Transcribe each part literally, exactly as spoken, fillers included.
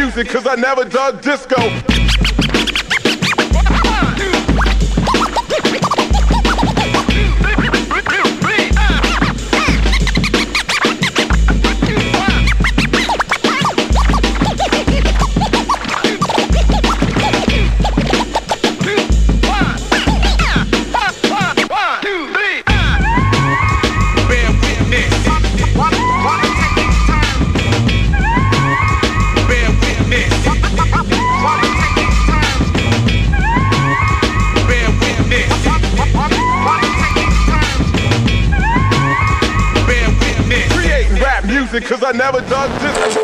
music cause I never dug disco. Cause I never dug disco.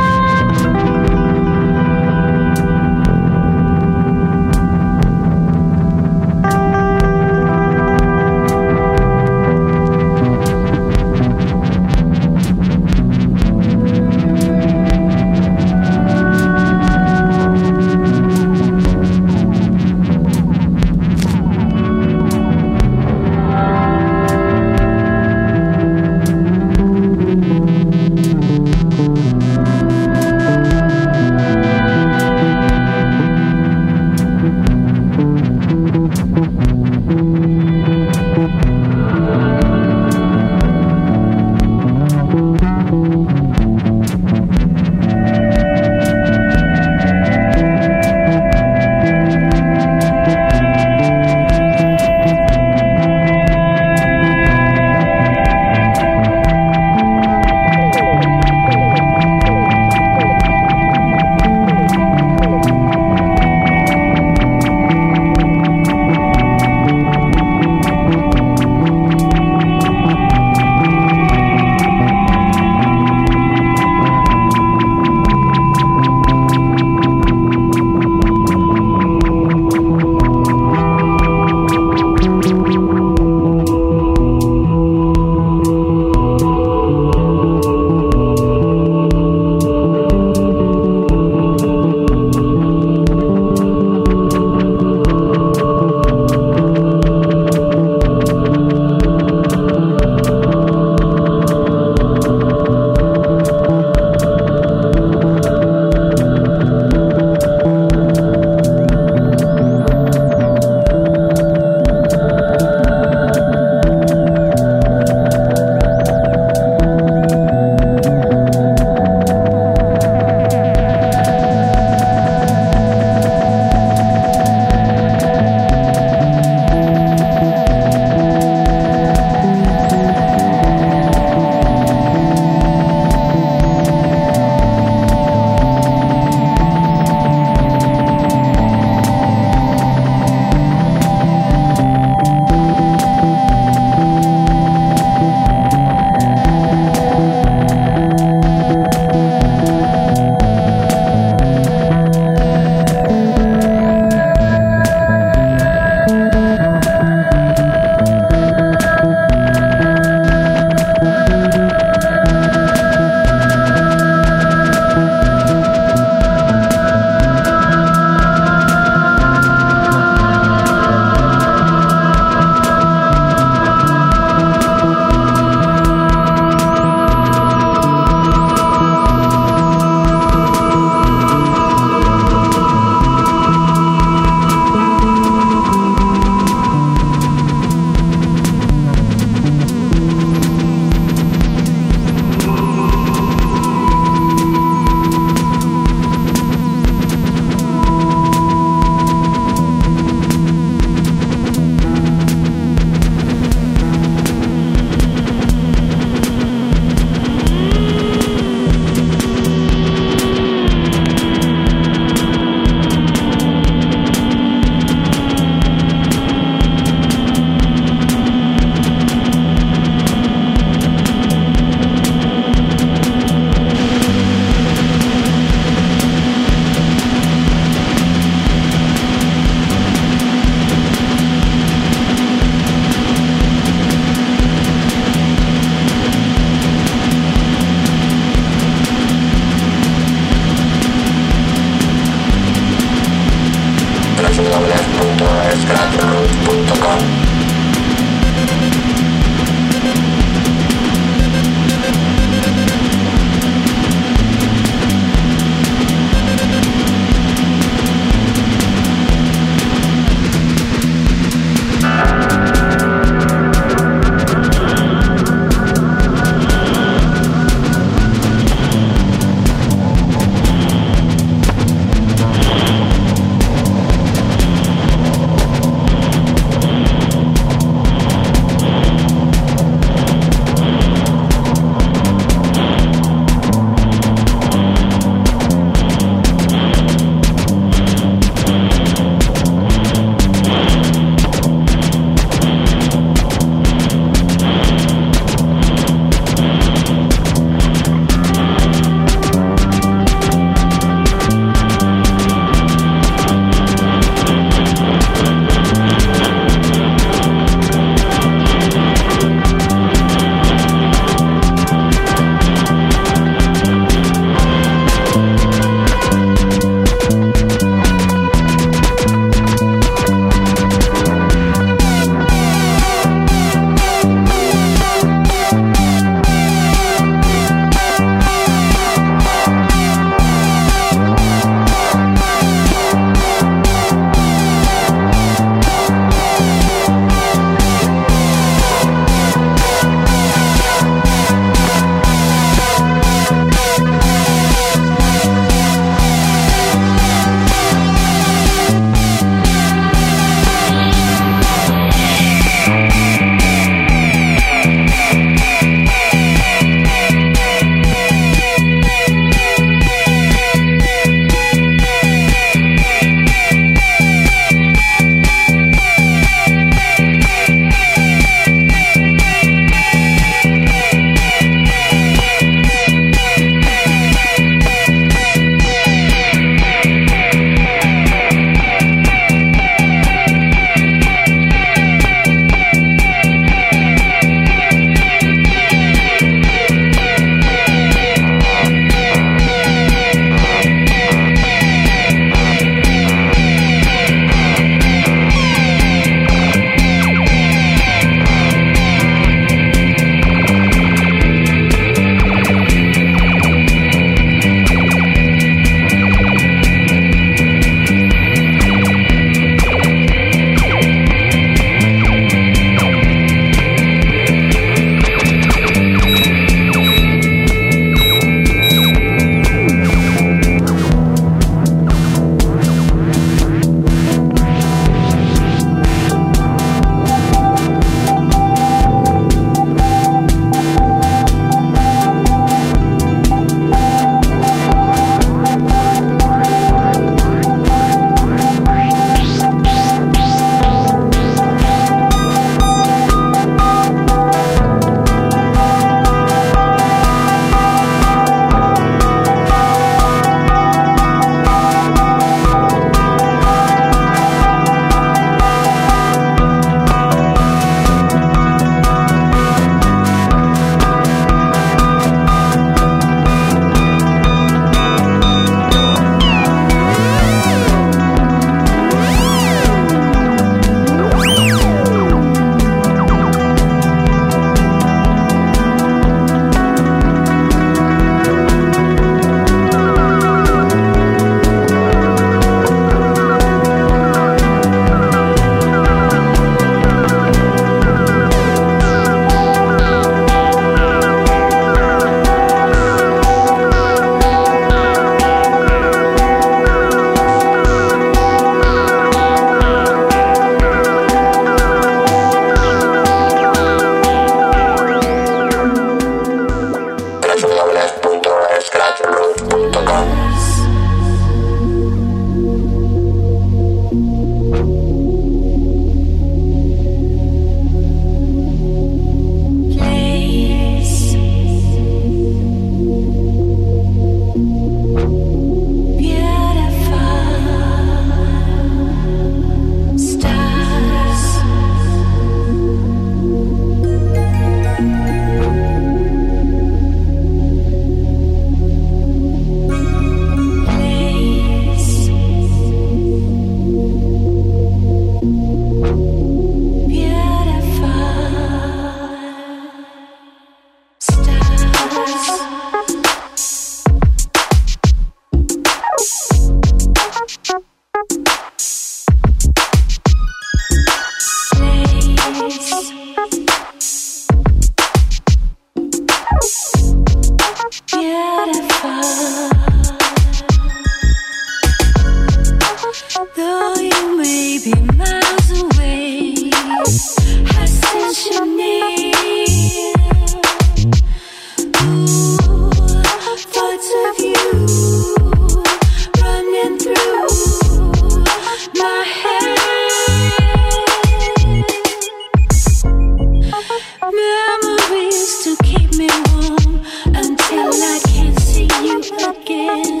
me warm until I can't see you again.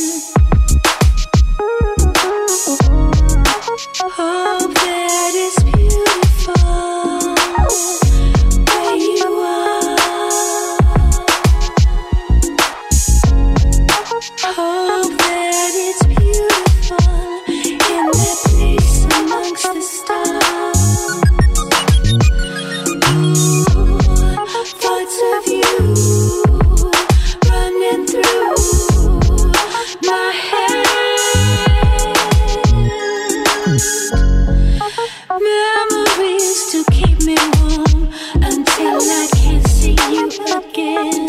Hope that it's beautiful where you are. Hope that it's beautiful in that place amongst the stars. Ooh, thoughts of you running through my head. Memories to keep me warm until I can't see you again.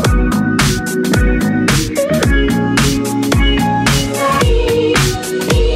Bye.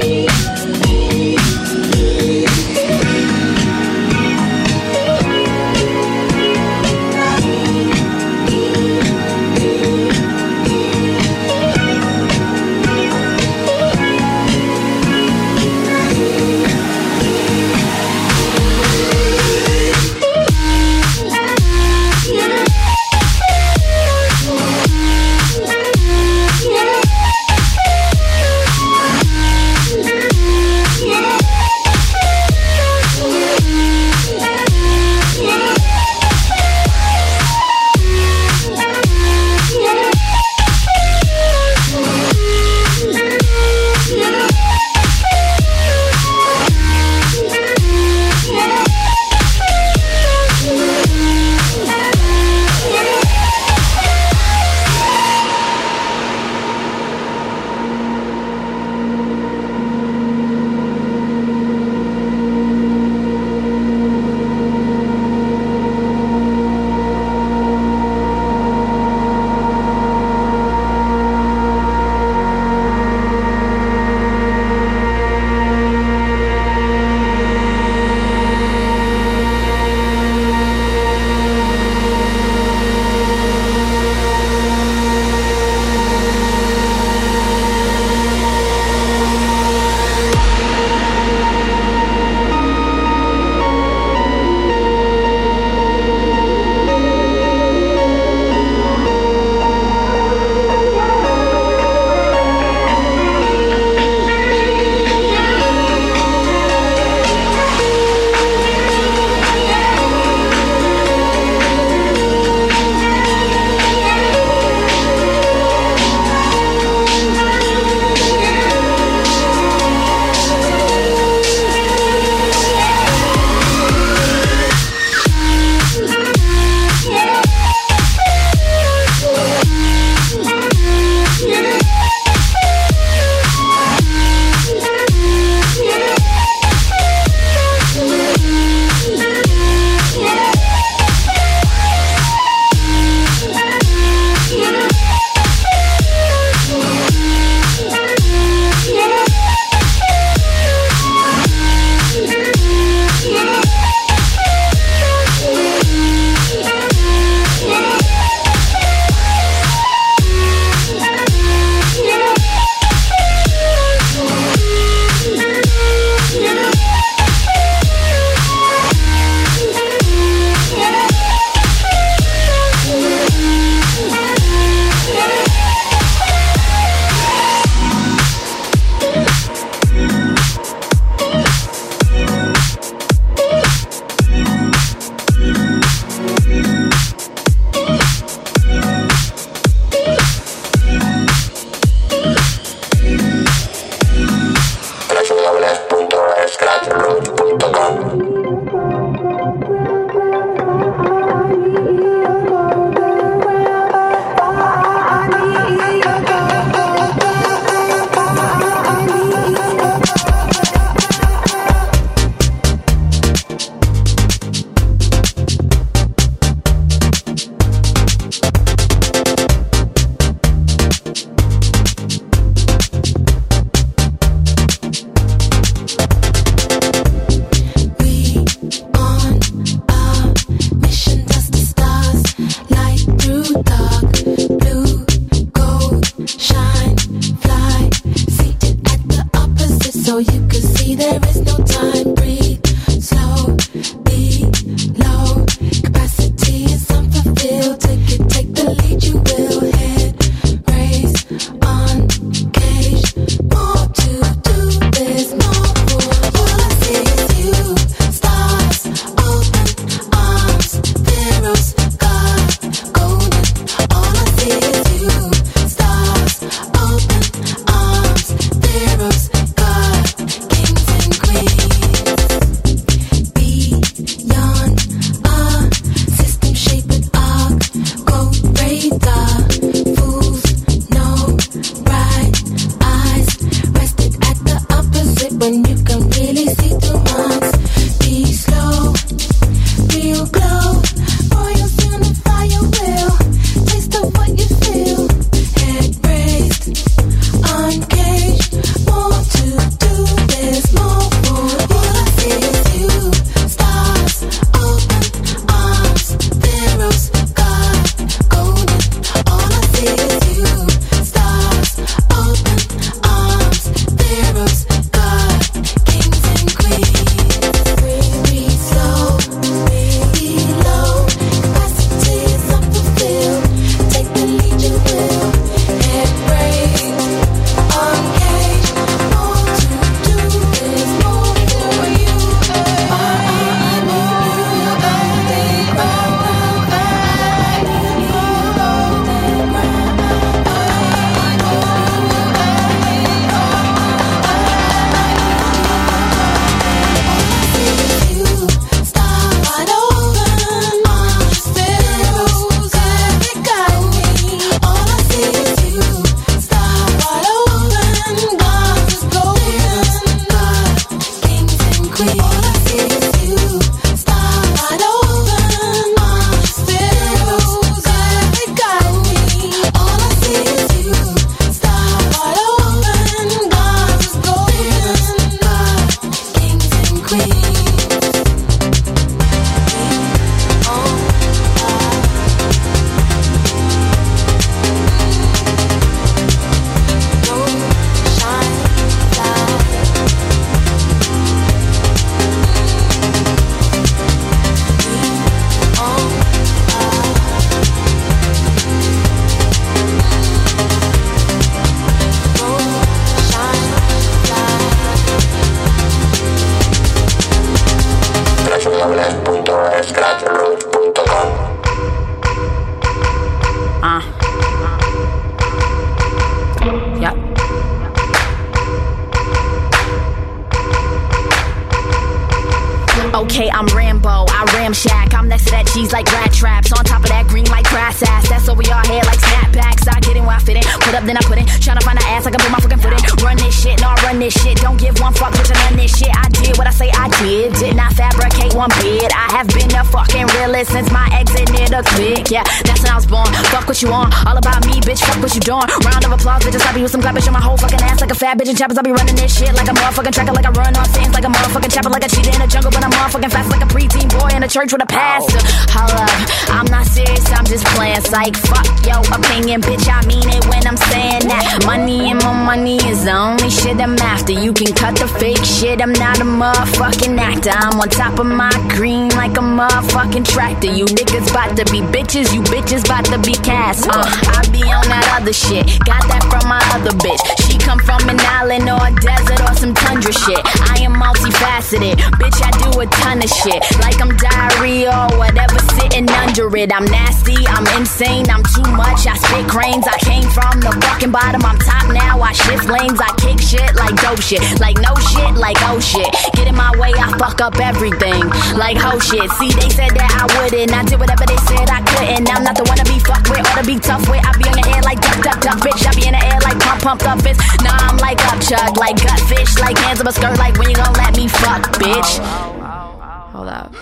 fabricate, I'm Rambo, I ramshack. I'm next to that cheese like rat traps. On top of that green like grass ass. That's over your head like snapbacks. I get in where I fit in. Put up, then I put in. Tryna find an ass, I can put my fucking foot in. Run this shit, no, I run this shit. Don't give one fuck, bitch, I run this shit. I did what I say I did. Did not fabricate one bit. I have been a fucking realist since my exit near the click. Yeah, that's when I was born. Fuck what you on. All about me, bitch, fuck what you doing. Round of applause, bitches, I be with some clap, bitch, on my whole fucking ass like a fat bitch in choppers. I be running this shit like a motherfucking tracker, like I run on scenes, like a motherfucking chopper, like a cheetah in the jungle, but I'm motherfucking fast like a preteen boy in a church with a pastor. Hold up, I'm not serious, I'm just playing psych. Fuck your opinion, bitch, I mean it when I'm saying that. Money and my money is the only shit I'm after. You can cut the fake shit, I'm not a motherfucking actor. I'm on top of my green like a motherfucking tractor. You niggas bout to be bitches, you bitches bout to be cast. Uh, I be on that other shit, got that from my other bitch. She come from an island or a desert or some tundra shit. I am multifaceted, bitch, I do a ton of shit. Like I'm diarrhea or whatever sitting under it. I'm nasty, I'm insane, I'm too much. I spit cranes, I came from the fucking bottom. I'm top now, I shift lanes, I kick shit like dope shit. Like no shit, like oh shit. Get in my way, I fuck up everything. Like ho shit, see they said that I wouldn't. I did whatever they said I couldn't. I'm not the one to be fucked with or to be tough with. I be on your head like duck, duck, duck, bitch. I be in the air like pump, pumped up fist. Nah, I'm like up chug, like gut fish, like hands up a skirt, like when you gon' let me fuck, bitch. Hold up.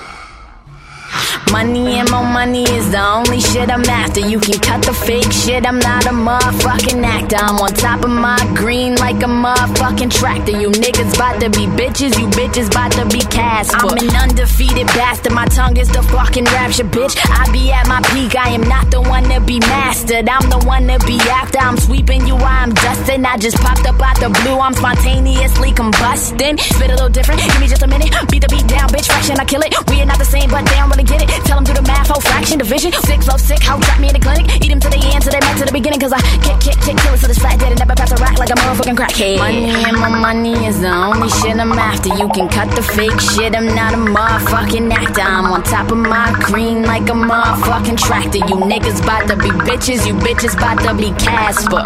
Money and more money is the only shit I'm after. You can cut the fake shit, I'm not a motherfucking actor. I'm on top of my green like a motherfucking tractor. You niggas bout to be bitches, you bitches bout to be cast. I'm an undefeated bastard, my tongue is the fucking rapture, bitch. I be at my peak, I am not the one to be mastered. I'm the one to be after, I'm sweeping you while I'm dusting. I just popped up out the blue, I'm spontaneously combusting. Spit a little different, give me just a minute. Beat the beat down, bitch, fraction, I kill it. We are not the same, but they don't really get it. Tell them do the math, whole fraction, division. Six low sick, how trap me in the clinic. Eat them to the end, till they back to the beginning. Cause I kick, kick, kick, kill it to this flat dead and never pass a rack like a motherfucking crackhead. Money and my money is the only shit I'm after. You can cut the fake shit, I'm not a motherfucking actor. I'm on top of my green like a motherfucking tractor. You niggas bout to be bitches, you bitches bout to be Casper.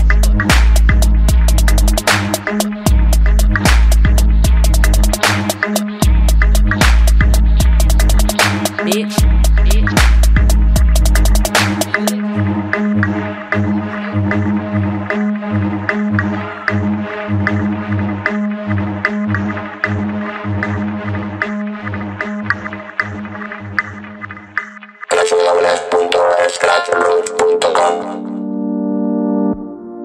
Bitch. scratch root punto com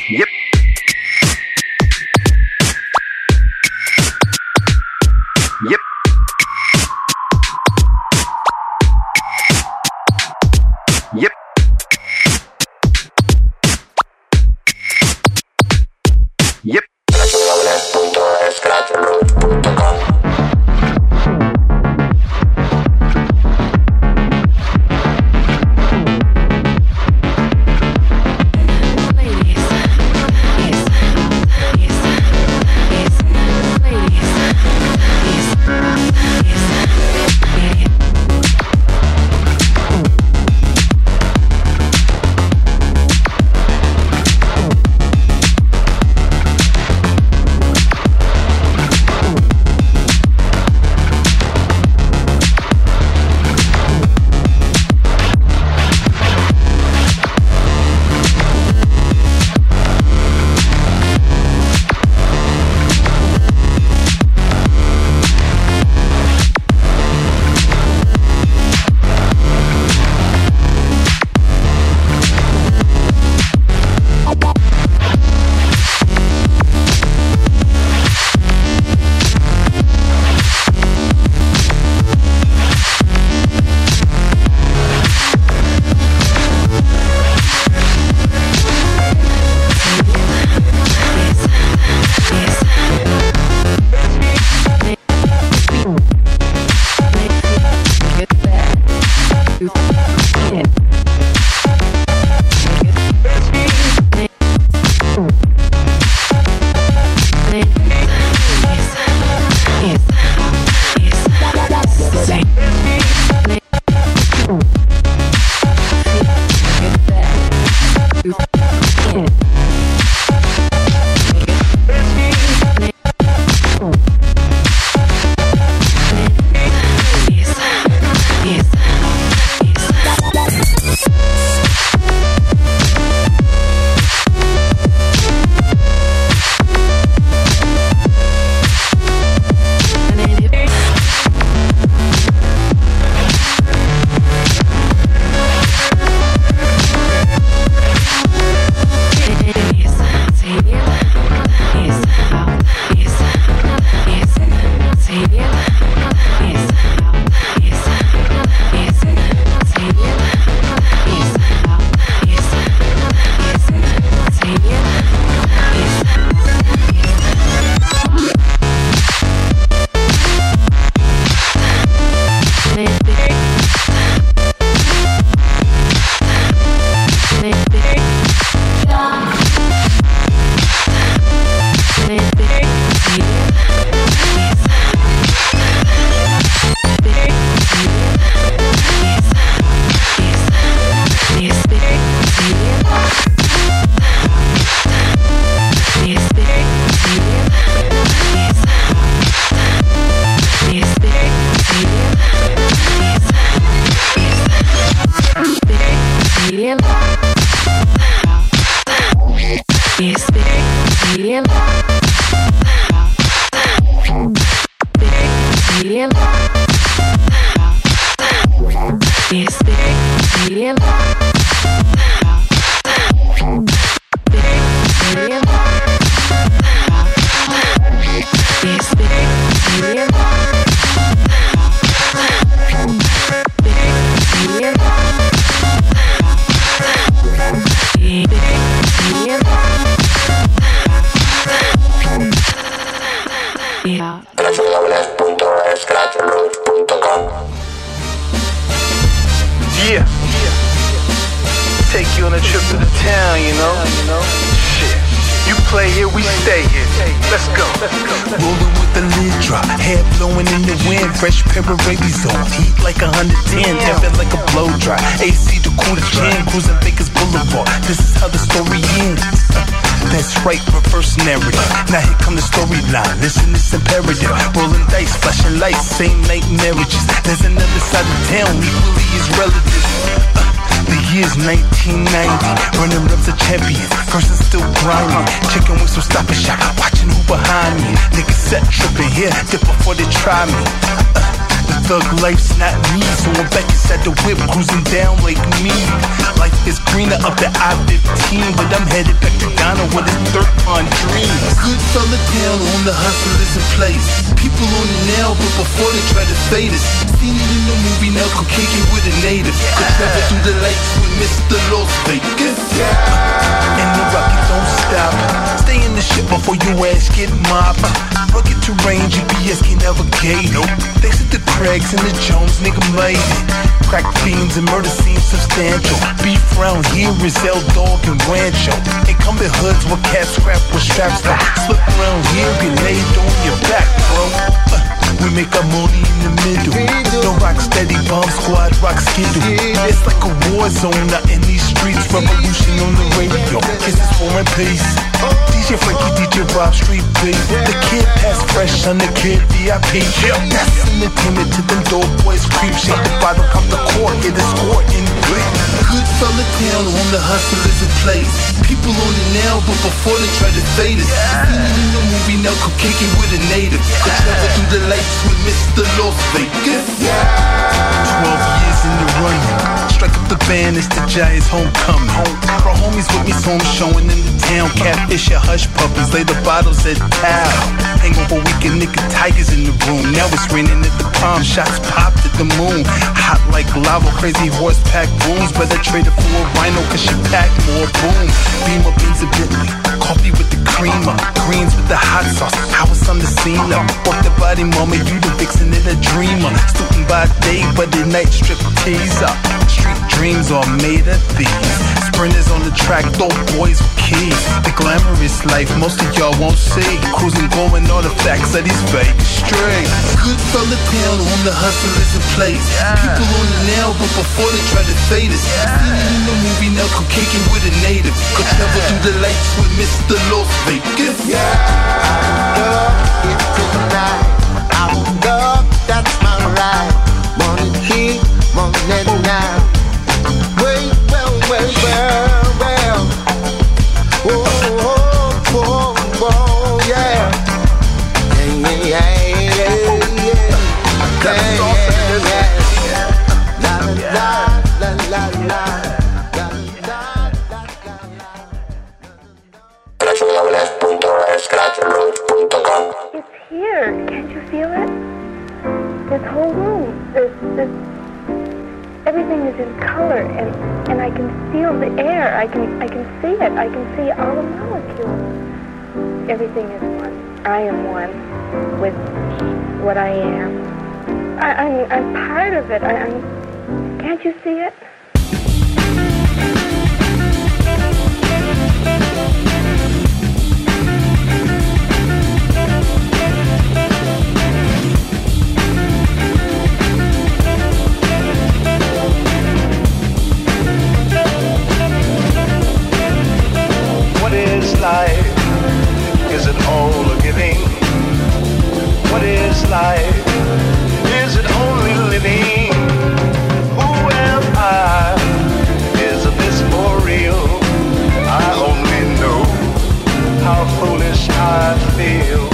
Yep. Yep. Yep. Yep. Yeah. Take you on a trip to the town, you know. Shit. You play here, we stay here. Let's go. Rolling with the lid drop, hair blowing in the wind, fresh pair of rabies on, heat like one hundred ten, tapping like a blow dry. A C to cool the chin, cruising Vegas Boulevard. This is how the story ends. That's right, reverse narrative. Now here come the storyline. Listen, it's imperative. Rolling dice, flashing lights, same night marriages. There's another side of town, equally as relative. Uh, the year's nineteen ninety, running reps of champions. Person still grinding, chicken wings from Stop and Shop, watching who behind me. Niggas set tripping here, dip before they try me. Uh, The thug life's not me, so I'm back inside the whip, cruising down like me. Life is greener up the I fifteen, but I'm headed back to Ghana with a third on dreams. Good fella town on the hustle is in place. People on it now, but before they try to fade us. Seen it in the movie, now could kick it with a native. Could travel through the lights with Mister Las Vegas. And the rocket don't stop. Stay in the shit before your ass get mobbed. Rugged terrain, G P S can't navigate. Nope. Thanks to the Craigs and the Jones, nigga made it. Crack fiends and murder scenes substantial. Beef round here is El Dog and Rancho. Incumbent hoods with cats scrap with straps though. Slip around here, get laid on your back, bro. Uh, we make our money in the middle. No rock steady, bomb squad, rock skittle. It's like a war zone out in these streets. Revolution on the radio. Kisses for and peace. D J Frankie, D J Rob, Street Beat. The kid pass fresh on the kid V I P. That's entertainment to them dope boys creep. Shake the bottom, come the court, get a score in glee. Good fella town on the hustle is in place. People on it now, but before they try to fade us. Seen it in the movie, now could kick it with a native. Could travel through the lights with Mister Las Vegas. Twelve years in the running. Strike up the band, it's the Giants homecoming. Bro, homies with me, so I'm showing in the town. Catfish your hush puppies, lay the bottles at town. Hangover weekend, nigga, tigers in the room. Now it's raining at the palm, shots popped at the moon. Hot like lava, crazy horse pack booms. Better trade it for a rhino, cause she pack more boom. Beamer, beans, and Bentley. Coffee with the creamer, greens with the hot sauce. I was on the scene up. Work the body, mama, you the vixen and a dreamer. Student by day, but at night strip tease up. Street dreams are made of these. Sprinters on the track, dope boys with keys. The glamorous life most of y'all won't see. Cruising, going artifacts of these Vegas streets. Good fella town on the hustle is in place. People on it now, but before they try to fade us. Seen it in the movie, now could kick it with a native. Could travel through the lights with Mister Las Vegas. Yeah, I love it tonight. I love, that's my right. Want it here, want it now. Well, well, well, well, well. Whoa, whoa, whoa, whoa, yeah. Yeah, yeah, yeah, yeah. Yeah, yeah, yeah. La, la, la, la, la, la. It's here. Can't you feel it? This whole room, this, this, everything is in color, and, and I can feel the air. I can, I can see it. I can see all the molecules. Everything is one. I am one with what I am. I, I'm, I'm part of it. I, I'm. Can't you see it? What is life? Is it all a giving? What is life? Is it only living? Who am I? Is this for real? I only know how foolish I feel.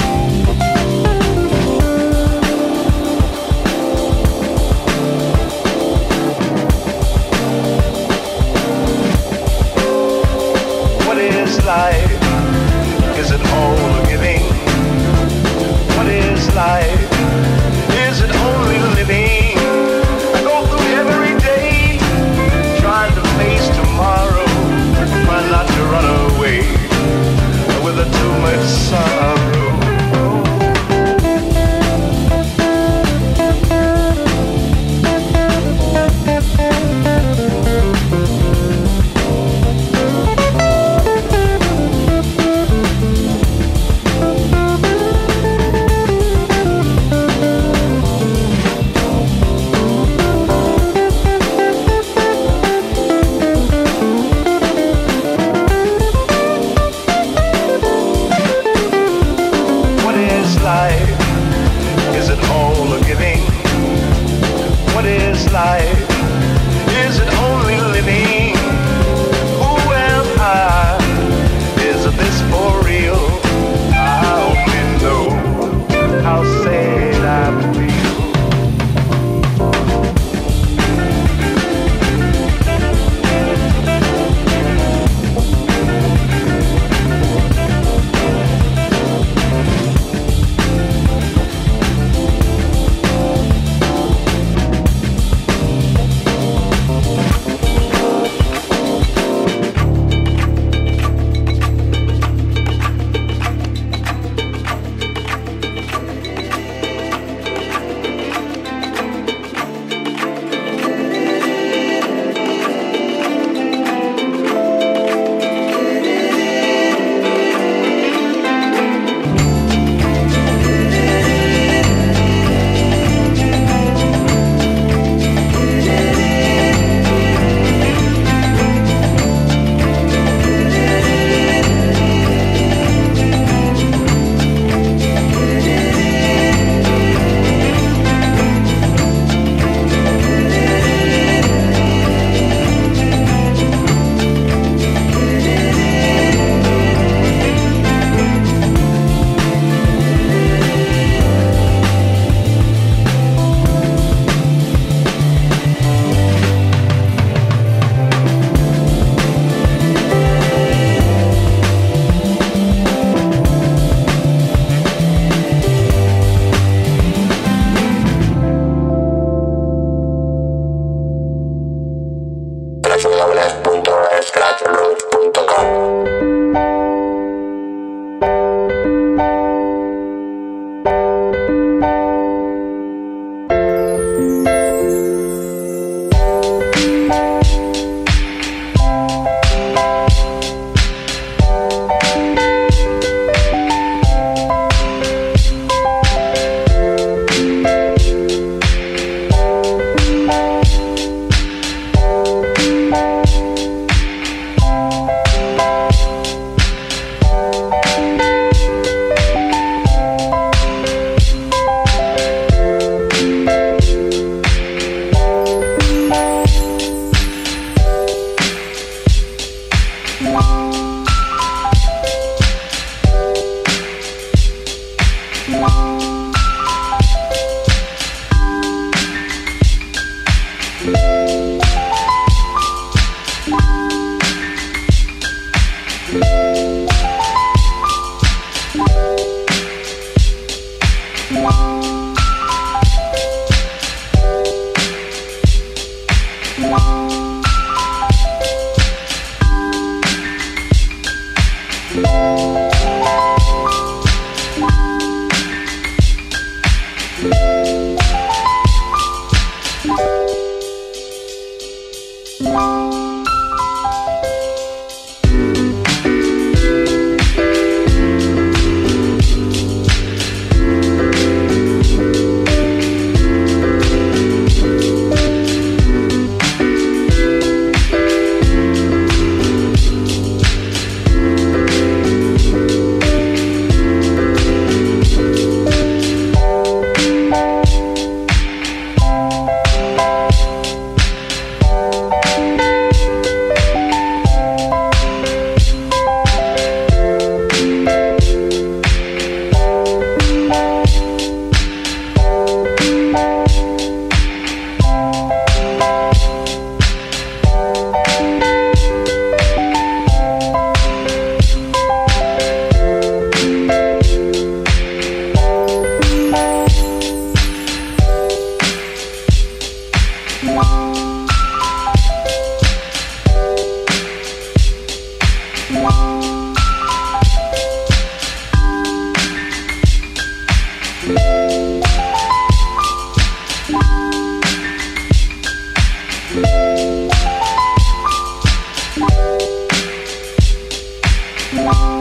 What is life? Is it all a giving? What is life? Is it only living? I go through every day, trying to face tomorrow, trying not to run away with a too much sorrow. Bye.